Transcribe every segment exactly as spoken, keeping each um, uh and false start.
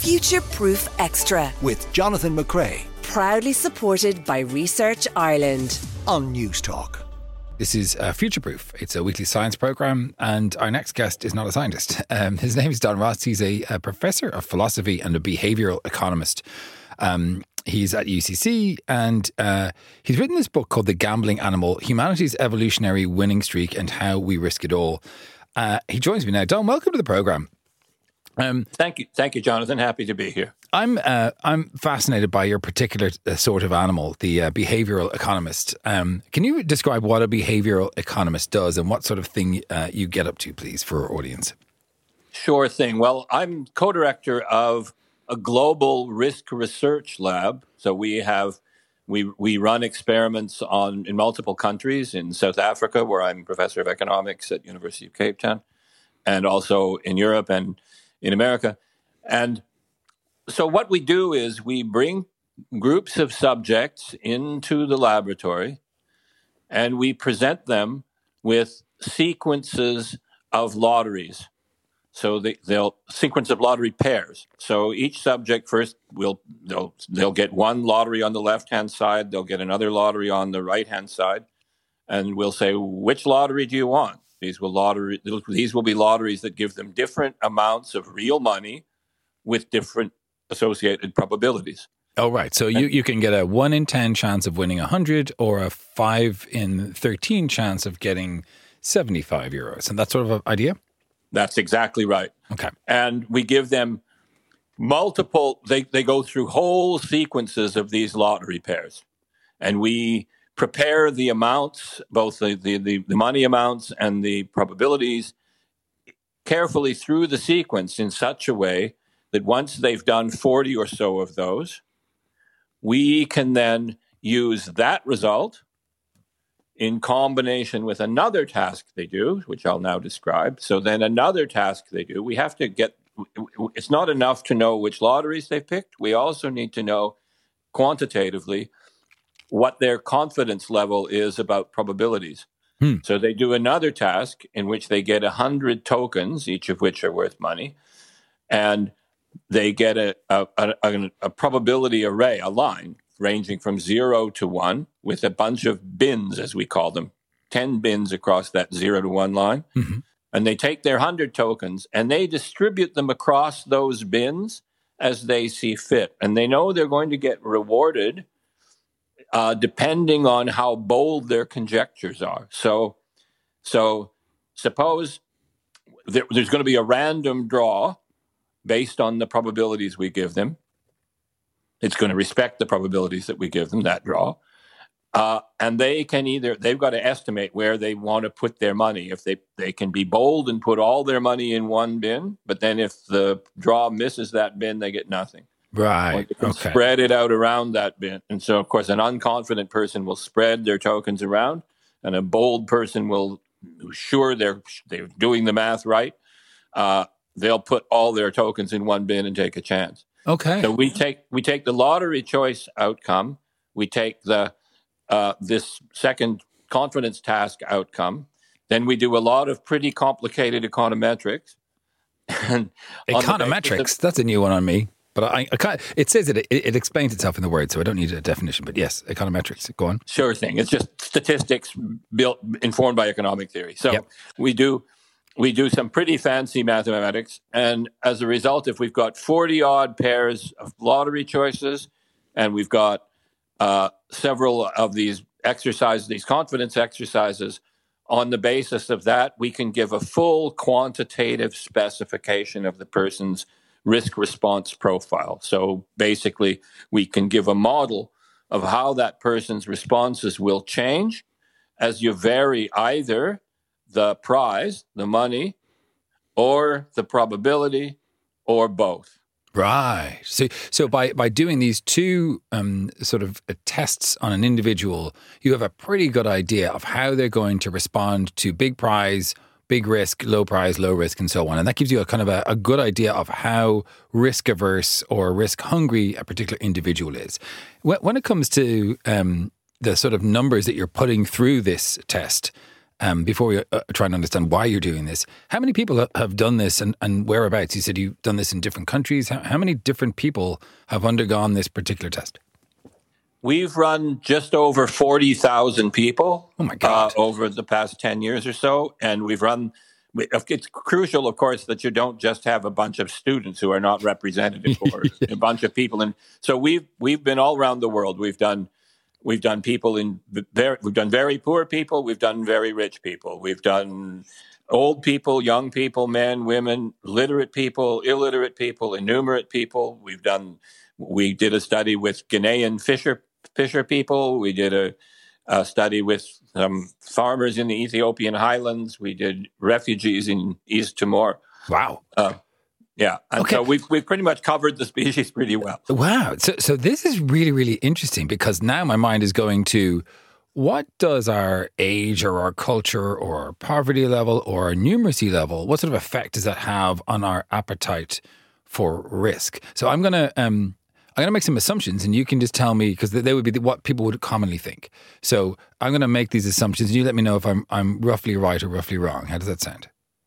Future-Proof Extra with Jonathan McCrea. Proudly supported by Research Ireland on News Talk. This is uh, Future-Proof. It's a weekly science programme, and our next guest is not a scientist. Um, his name is Don Ross. He's a, a professor of philosophy and a behavioural economist. Um, he's at U C C, and uh, he's written this book called The Gambling Animal, Humanity's Evolutionary Winning Streak and How We Risk It All. Uh, he joins me now. Don, welcome to the programme. Um, thank you, thank you, Jonathan. Happy to be here. I'm uh, I'm fascinated by your particular uh, sort of animal, the uh, behavioural economist. Um, can you describe what a behavioural economist does and what sort of thing uh, you get up to, please, for our audience? Sure thing. Well, I'm co-director of a global risk research lab. So we have we we run experiments on in multiple countries. In South Africa, where I'm professor of economics at University of Cape Town, and also in Europe and in America. And so what we do is we bring groups of subjects into the laboratory and we present them with sequences of lotteries. So they, they'll sequence of lottery pairs. So each subject first will they'll they'll get one lottery on the left-hand side, they'll get another lottery on the right-hand side, and we'll say, which lottery do you want? These will lottery. These will be lotteries that give them different amounts of real money with different associated probabilities. Oh, right. So you, you can get a one in ten chance of winning one hundred or a five in thirteen chance of getting seventy-five euros. And that sort of an idea? That's exactly right. Okay. And we give them multiple, they, they go through whole sequences of these lottery pairs. And we prepare the amounts, both the, the, the, the money amounts and the probabilities, carefully through the sequence in such a way that once they've done forty or so of those, we can then use that result in combination with another task they do, which I'll now describe. So then another task they do, we have to get, it's not enough to know which lotteries they picked. We also need to know quantitatively what their confidence level is about probabilities. Hmm. So they do another task in which they get one hundred tokens, each of which are worth money, and they get a, a, a, a probability array, a line, ranging from zero to one, with a bunch of bins, as we call them, ten bins across that zero to one line. Mm-hmm. And they take their one hundred tokens and they distribute them across those bins as they see fit. And they know they're going to get rewarded Uh, depending on how bold their conjectures are. So, so suppose there, there's going to be a random draw based on the probabilities we give them. It's going to respect the probabilities that we give them, that draw. Uh, and they can either, they've got to estimate where they want to put their money. If they, they can be bold and put all their money in one bin, but then if the draw misses that bin, they get nothing. Right. They can okay. spread it out around that bin. And so, of course, an unconfident person will spread their tokens around, and a bold person will, who's sure they're they're doing the math right, uh, they'll put all their tokens in one bin and take a chance. Okay. So we take we take the lottery choice outcome, we take the uh, this second confidence task outcome, then we do a lot of pretty complicated econometrics. And econometrics, of, that's a new one on me. But I, I can't, it says it, it, it explains itself in the word, so I don't need a definition. But yes, econometrics, go on. Sure thing. It's just statistics built, informed by economic theory. So yep. we do we do some pretty fancy mathematics. And as a result, if we've got forty odd pairs of lottery choices, and we've got uh, several of these exercises, these confidence exercises, on the basis of that, we can give a full quantitative specification of the person's risk response profile. So basically, we can give a model of how that person's responses will change as you vary either the prize, the money, or the probability, or both. Right. So, so by, by doing these two um, sort of uh, tests on an individual, you have a pretty good idea of how they're going to respond to big prize, big risk, low prize, low risk, and so on. And that gives you a kind of a, a good idea of how risk averse or risk hungry a particular individual is. When, when it comes to um, the sort of numbers that you're putting through this test, um, before we uh, try and understand why you're doing this, how many people have done this and, and whereabouts? You said you've done this in different countries. How, how many different people have undergone this particular test? We've run just over forty thousand people oh my God. Uh, over the past ten years or so. And we've run, it's crucial, of course, that you don't just have a bunch of students who are not representative or yeah. a bunch of people. And so we've we've been all around the world. We've done we've done people in very, we've done very poor people. We've done very rich people. We've done old people, young people, men, women, literate people, illiterate people, innumerate people. We've done, we did a study with Ghanaian fisher Fisher people. We did a, a study with some farmers in the Ethiopian highlands. We did refugees in East Timor. Wow. Uh, yeah. And okay. so we've, we've pretty much covered the species pretty well. Wow. So, so this is really, really interesting because now my mind is going to what does our age or our culture or our poverty level or our numeracy level, what sort of effect does that have on our appetite for risk? So I'm going to... Um, I'm going to make some assumptions and you can just tell me, because they would be what people would commonly think. So I'm going to make these assumptions and you let me know if I'm I'm roughly right or roughly wrong. How does that sound?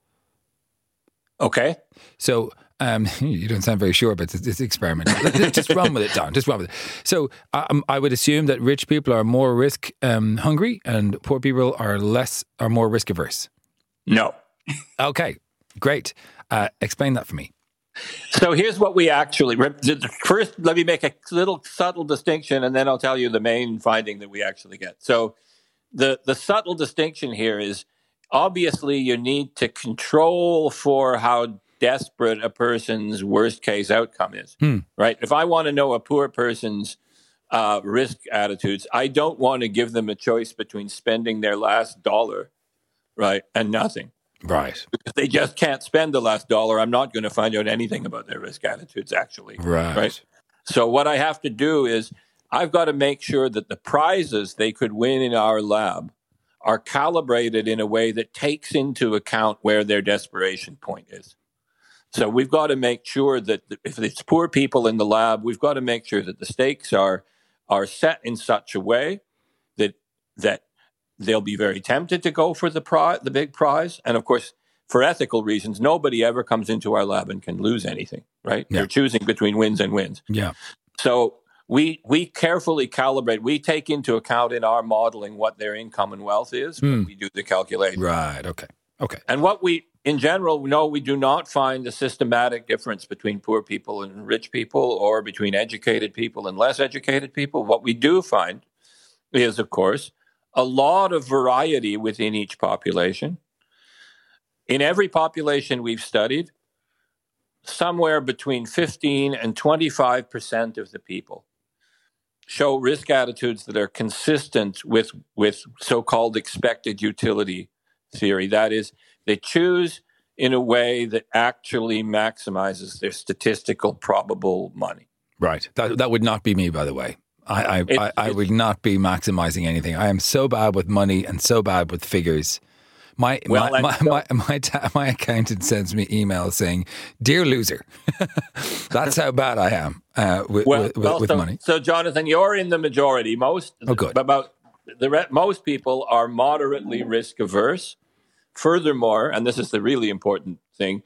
Okay. So um, you don't sound very sure about this, this experiment. Just run with it, Don. Just run with it. So um, I would assume that rich people are more risk um, hungry and poor people are less, are more risk averse. No. Okay, great. Uh, explain that for me. So here's what we actually, first, let me make a little subtle distinction, and then I'll tell you the main finding that we actually get. So the, the subtle distinction here is, obviously, you need to control for how desperate a person's worst case outcome is, hmm. right? If I want to know a poor person's uh, risk attitudes, I don't want to give them a choice between spending their last dollar, right, and nothing. Right. Because they just can't spend the last dollar. I'm not going to find out anything about their risk attitudes, actually. Right. Right. So what I have to do is I've got to make sure that the prizes they could win in our lab are calibrated in a way that takes into account where their desperation point is. So we've got to make sure that if it's poor people in the lab, we've got to make sure that the stakes are are set in such a way that that they'll be very tempted to go for the prize, the big prize. And of course, for ethical reasons, nobody ever comes into our lab and can lose anything, right? Yeah. They're choosing between wins and wins. Yeah. So we we carefully calibrate. We take into account in our modeling what their income and wealth is when mm. we do the calculation. Right. Okay. Okay. And what we, in general, no, we do not find a systematic difference between poor people and rich people or between educated people and less educated people. What we do find is, of course, a lot of variety within each population. In every population we've studied, somewhere between fifteen and twenty-five percent of the people show risk attitudes that are consistent with, with so-called expected utility theory. That is, they choose in a way that actually maximizes their statistical probable money. Right. That, that would not be me, by the way. I I, it, I I would not be maximizing anything. I am so bad with money and so bad with figures. My well, my my, so, my, my, ta- my accountant sends me emails saying, "Dear loser." That's how bad I am uh, with, well, with, well, with so, money. So, Jonathan, you're in the majority. Most oh, good. about the most people are moderately risk averse. Furthermore, and this is the really important thing,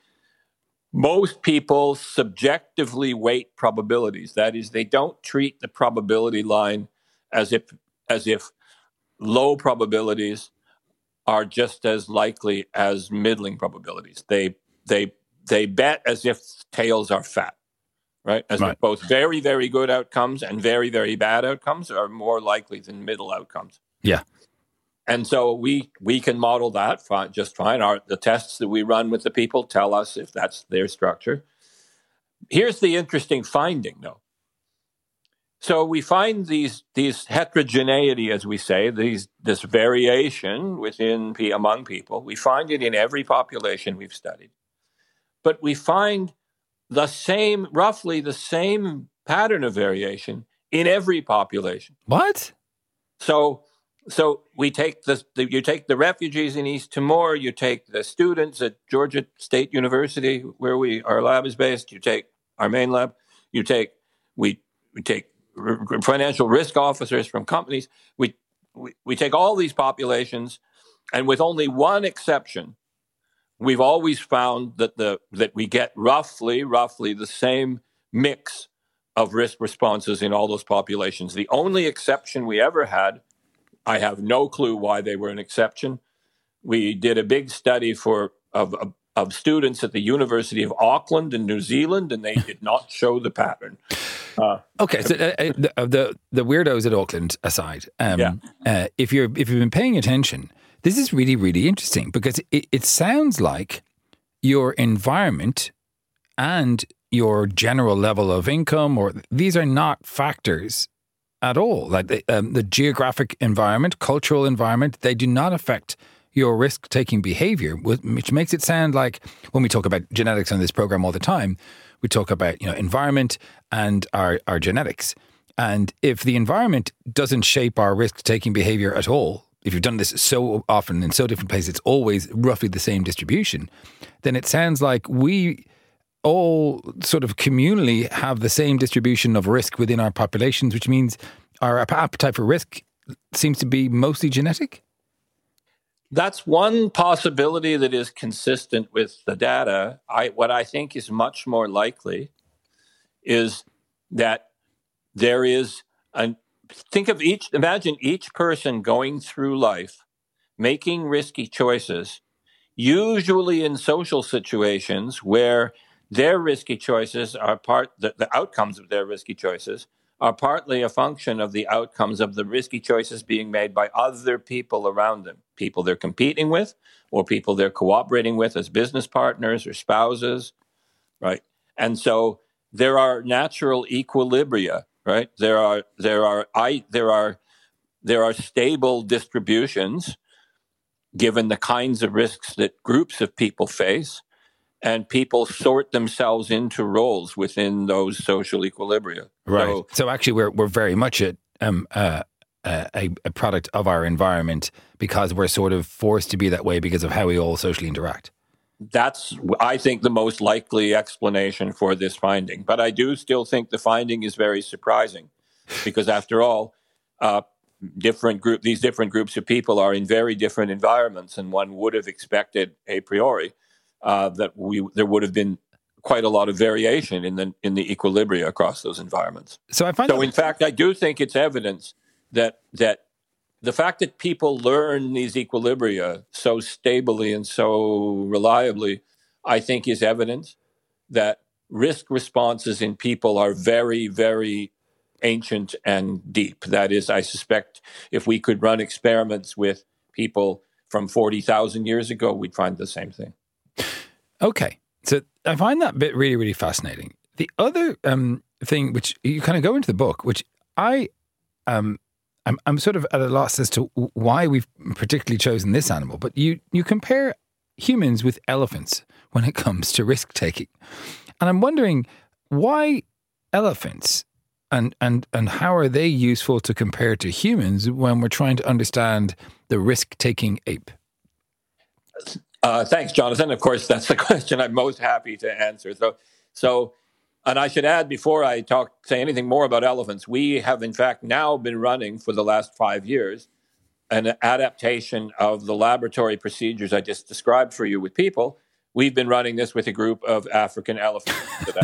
most people subjectively weight probabilities. That is, they don't treat the probability line as if as if low probabilities are just as likely as middling probabilities. They they they bet as if tails are fat, right? As right. if both very, very good outcomes and very, very bad outcomes are more likely than middle outcomes. Yeah. And so we we can model that fine, just fine. Our, the tests that we run with the people tell us if that's their structure. Here's the interesting finding, though. So we find these these heterogeneity, as we say, these this variation within among people. We find it in every population we've studied, but we find the same, roughly the same pattern of variation in every population. What? So. So we take the, the you take the refugees in East Timor, you take the students at Georgia State University, where we our lab is based. You take our main lab. You take we we take r- financial risk officers from companies. We, we we take all these populations, and with only one exception, we've always found that the that we get roughly, roughly the same mix of risk responses in all those populations. The only exception we ever had, I have no clue why they were an exception. We did a big study for of, of, of students at the University of Auckland in New Zealand, and they did not show the pattern. Uh, okay, so uh, the, the the weirdos at Auckland aside, um, yeah. uh, if you're if you've been paying attention, this is really really interesting because it, it sounds like your environment and your general level of income, or these are not factors at all. Like the, um, the geographic environment, cultural environment, they do not affect your risk-taking behavior, which makes it sound like when we talk about genetics on this program all the time, we talk about, you know, environment and our, our genetics. And if the environment doesn't shape our risk-taking behavior at all, if you've done this so often in so different places, it's always roughly the same distribution, then it sounds like we all sort of communally have the same distribution of risk within our populations, which means our appetite for risk seems to be mostly genetic. That's one possibility that is consistent with the data. I, what I think is much more likely is that there is a, think of each, imagine each person going through life, making risky choices, usually in social situations where their risky choices are part, the, the outcomes of their risky choices are partly a function of the outcomes of the risky choices being made by other people around them, people they're competing with or people they're cooperating with as business partners or spouses, right? And so there are natural equilibria, right? There are there are I there are there are stable distributions given the kinds of risks that groups of people face. And people sort themselves into roles within those social equilibria. Right. So, so actually, we're we're very much a, um, uh, a a product of our environment because we're sort of forced to be that way because of how we all socially interact. That's, I think, the most likely explanation for this finding. But I do still think the finding is very surprising because, after all, uh, different group these different groups of people are in very different environments, and one would have expected a priori Uh, that we there would have been quite a lot of variation in the in the equilibria across those environments. So I find so that- in fact, I do think it's evidence that that the fact that people learn these equilibria so stably and so reliably, I think, is evidence that risk responses in people are very, very ancient and deep. That is, I suspect if we could run experiments with people from forty thousand years ago, we'd find the same thing. Okay, so I find that bit really, really fascinating. The other um, thing, which you kind of go into the book, which I, um, I'm, I'm sort of at a loss as to why we've particularly chosen this animal, but you, you compare humans with elephants when it comes to risk taking, and I'm wondering why elephants, and and and how are they useful to compare to humans when we're trying to understand the risk taking ape? Uh, thanks, Jonathan. Of course, that's the question I'm most happy to answer. So, so, and I should add before I talk, say anything more about elephants, we have in fact now been running for the last five years an adaptation of the laboratory procedures I just described for you with people. We've been running this with a group of African elephants.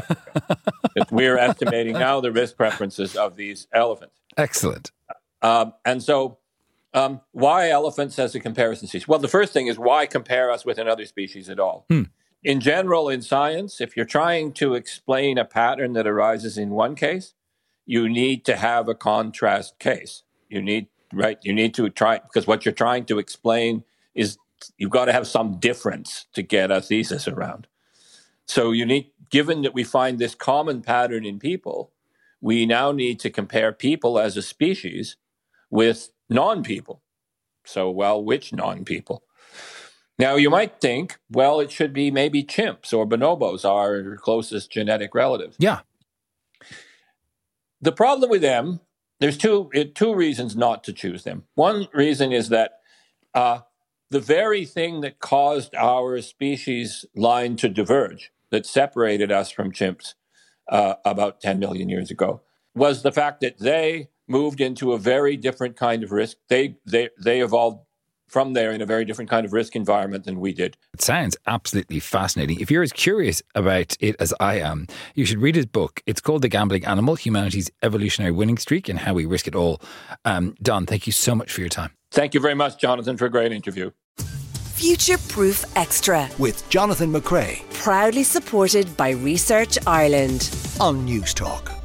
We're estimating now the risk preferences of these elephants. Excellent. Um, and so. Um, why elephants as a comparison species? Well, the first thing is why compare us with another species at all? Hmm. In general, in science, if you're trying to explain a pattern that arises in one case, you need to have a contrast case. You need, right? You need to try, because what you're trying to explain is you've got to have some difference to get a thesis around. So you need, given that we find this common pattern in people, we now need to compare people as a species with non-people. So, well, which non-people? Now, you might think, well, it should be maybe chimps or bonobos, our closest genetic relatives. Yeah. The problem with them, there's two two reasons not to choose them. One reason is that uh, the very thing that caused our species line to diverge, that separated us from chimps uh, about ten million years ago, was the fact that they moved into a very different kind of risk. They they they evolved from there in a very different kind of risk environment than we did. It sounds absolutely fascinating. If you're as curious about it as I am, you should read his book. It's called The Gambling Animal, Humanity's Evolutionary Winning Streak and How We Risk It All. Um, Don, thank you so much for your time. Thank you very much, Jonathan, for a great interview. Future Proof Extra. With Jonathan McCrea Proudly supported by Research Ireland. on News Talk.